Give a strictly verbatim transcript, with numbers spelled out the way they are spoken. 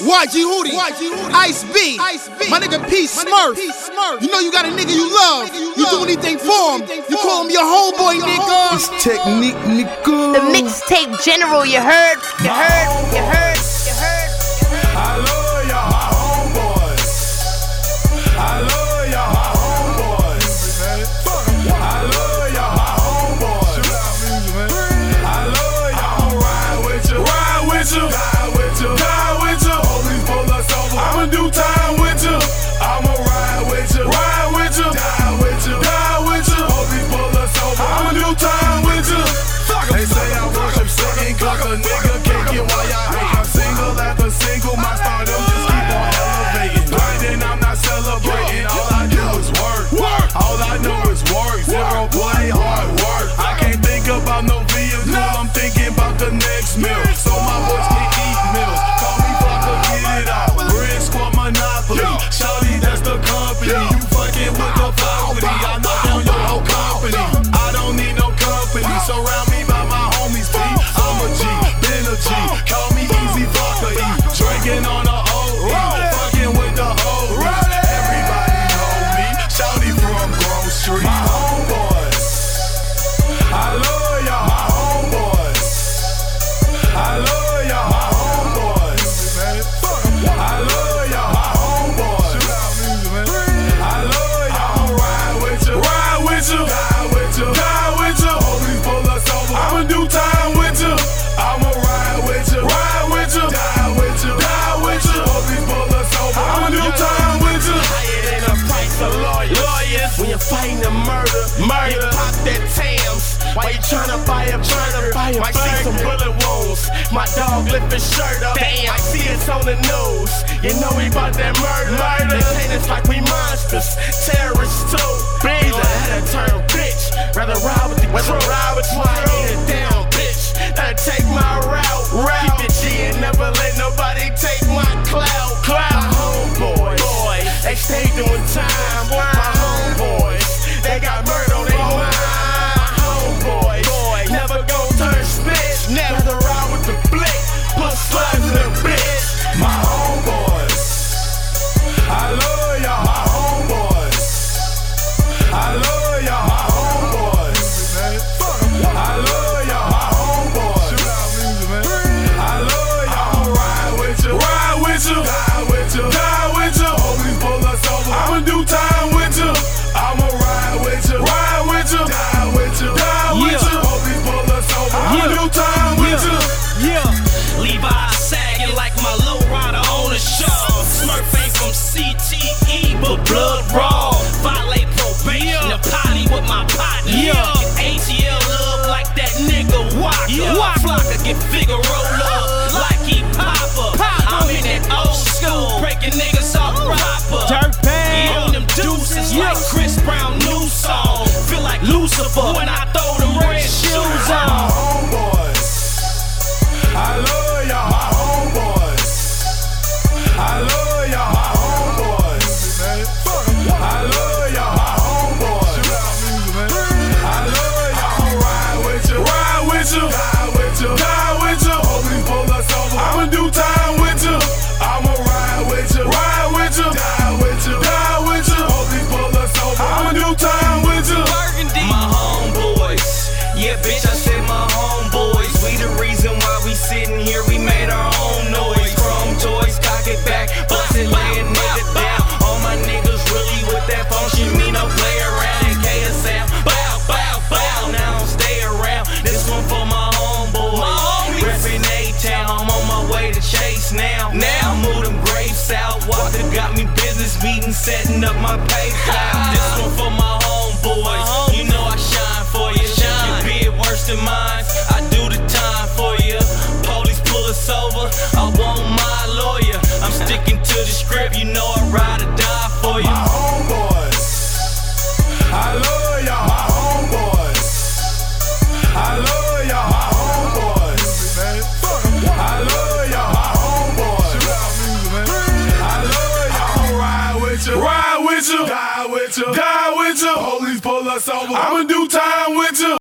Y G Hootie, Ice B, my nigga P Smurf. You know you got a nigga you love. You do anything for him. You call him your homeboy, nigga. It's Technique, nigga. The mixtape general, you heard? You heard? You heard? You heard? I love y'all, my homeboys. I love y'all, my homeboys. I love y'all, my homeboys. I love y'all. I'ma ride with you, ride with you, die with you, die with you. Police pull us over, I'ma do time with you. I'ma ride with you, ride with you, die with you, die with you. Police pull us over, I'ma do time with you. They say I worship Satan, cause a nigga can't get why I hate. I'm single after single, my stardom just keep on elevating. Grinding, I'm not celebrating, all I do is work. All I know is work, zero play, hard work. I can't think about no vehicle, I'm thinking about the next meal. So my boys can eat meals, call me Flocka, get it out. Red Squad Monopoly, shawty, that's the company. You fucking with the property, I knock down your whole company. I don't need no company, surround me by my homies, P. I'm a G, been a G, call me Easy Flocka E. Drinking on the O E, fucking with the O E. Everybody know me, shawty from Grove Street. My homeboys, I love y'all, my homeboys. I love y'all, my homeboys. I love y'all, my homeboys. I love y'all. I'ma ride with you, ride with you, die with you, die with you. Police pull us over, I'ma do time with you. I'ma ride with you, ride with you, die with you, die with you. Police pull us over, I'ma do time with you. Higher than a price of lawyers. lawyers. When you're fighting a murder, murder. You pop that Tams. Why you tryna buy a burner? Might see some bullet wounds. My dog lift his shirt up. Damn, I see it's on the news. You know we bout that murder. murder. They paint us like we monsters, terrorists too. Either that or turn bitch. Rather ride with the crew. Ride with you. I ain't a damn bitch. That'll take my route. route. Keep it G and never let nobody take my clout. Clout. My homeboys, boys, they stay doing time. My homeboys, they got murder on their mind. My homeboys, boys, never gon' turn spitch. Never ride with the blick. Put slugs in the bitch. My homeboys, I love y'all, my homeboys. I love y'all, my homeboys. I love y'all, my homeboys. I love y'all. I'ma ride with you, ride with you, die with you, die with you. Police pull us over, I'ma do time with you. I'ma ride with you, ride with you, die with you, die with you. Police pull us over, I'ma do time with you. Yeah, Levi sagging like my low rider on the show. Smurf ain't from C T E, but blood raw. Violate probation, a potty with my partner. Yeah, A T L love like that nigga Walker. Flocka get figure roll up like he Papa. I'm in that old school, breaking niggas off proper. Yeah, on them deuces like Chris Brown new song. Feel like Lucifer when I throw them red shoes My on. homeboys, I love y'all, my homeboys. I love y'all, my homeboys. I love y'all, my homeboys. I love y'all. I'ma ride with you, ride with you, die with you, die with you. Police pull us over, I'ma do time with you. I'ma ride with you, ride with you, die with you, die with you. Police pull us over, I'ma do time with you. My homeboys, yeah, bitch, I said my homeboys. We the reason why we sitting here, we made our own noise. Chrome toys, cock it back, bust it, lay a nigga down. All my niggas really with that function, me no play around. K S M, bow, bow, bow, now don't stay around. This one for my homeboys, reppin' A-Town, I'm on my way to Chase now. Now I move them grapes out, Walker got me business meetings, setting up my PayPal. This one for my homeboys, you know I shine for you. Shine. Be it worse than mine, I do the time for you. Police pull us over, I want my lawyer. I'm sticking to the script, you know I ride or die for you. My homeboys, I love y'all, my homeboys. I love y'all, my homeboys. I love y'all, my homeboys. I love y'all. I'ma ride with you, ride with you, die with you, die with you. Police pull us over, I'ma do time with you.